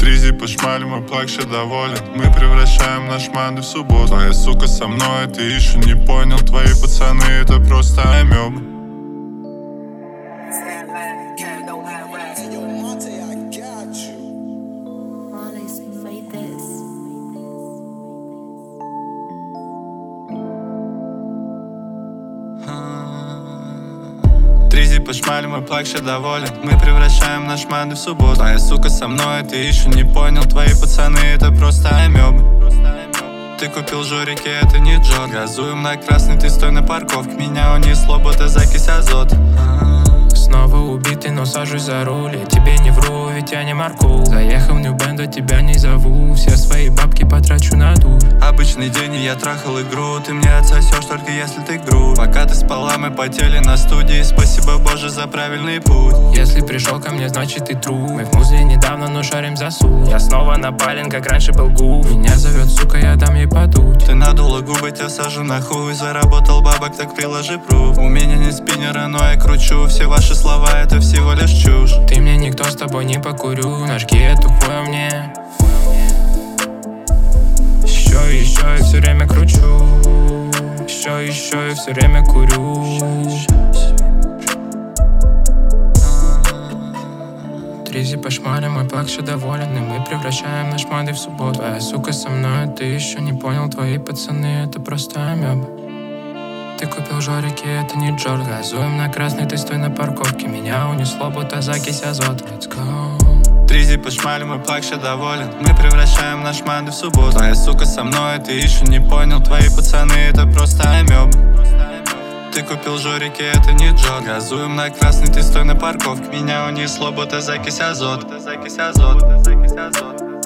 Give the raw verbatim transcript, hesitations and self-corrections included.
Тризи пошмалим, мы плакше доволен. Мы превращаем наш манды в субботу. Твоя сука со мной, ты еще не понял. Твои пацаны это просто амебы. Тризи пошмалим, мы плакше доволен. Мы превращаем наш манды в субботу. Твоя сука со мной, ты еще не понял. Твои пацаны это просто амебы. Ты купил жорики, это не джор. Газуем на красный, ты стой на парковке. Меня унесло, будто закись азот. Снова убитый, но сажусь за руль. Я тебе не вру, ведь я не Марку. Заехал в нью-бенд, а тебя не зову. Все свои бабки потрачу на дур. Обычный день, и я трахал игру. Ты мне отсосешь только если ты груб. Пока ты спала, мы потели на студии. Спасибо, Боже, за правильный путь. Если пришел ко мне, значит ты тру. Мы в музле недавно, но шарим за суть. Я снова напален, как раньше был гуф. Меня зовет сука, я дам ей подуть. Ты надула губы, тебя сажу на хуй. Заработал бабок, так приложи пруф. У меня не спиннера, но я кручу. Все ваши слова, это всего лишь чушь. Ты мне никто, с тобой не покурю. Ножки эту хуя мне. Еще и еще и все время кручу. Еще и еще и все время курю. Тризи пошмалим, мой плакше доволен. И мы превращаем наш манды в субботу. Твоя сука со мной, ты еще не понял. Твои пацаны это просто амебы. Ты купил жорики, это не джор. Газуем на красный, ты стой на парковке. Меня унесло, будто закись азот. Let's go. Тризи пошмалим, мы плакше доволен. Мы превращаем наш манды в субботу. Твоя сука со мной, ты еще не понял. Твои пацаны это просто амебы. Ты купил жорики, это не джор. Газуем на красный, ты стой на парковке. Меня унесло, будто закись азот. Закись азот, закись азот.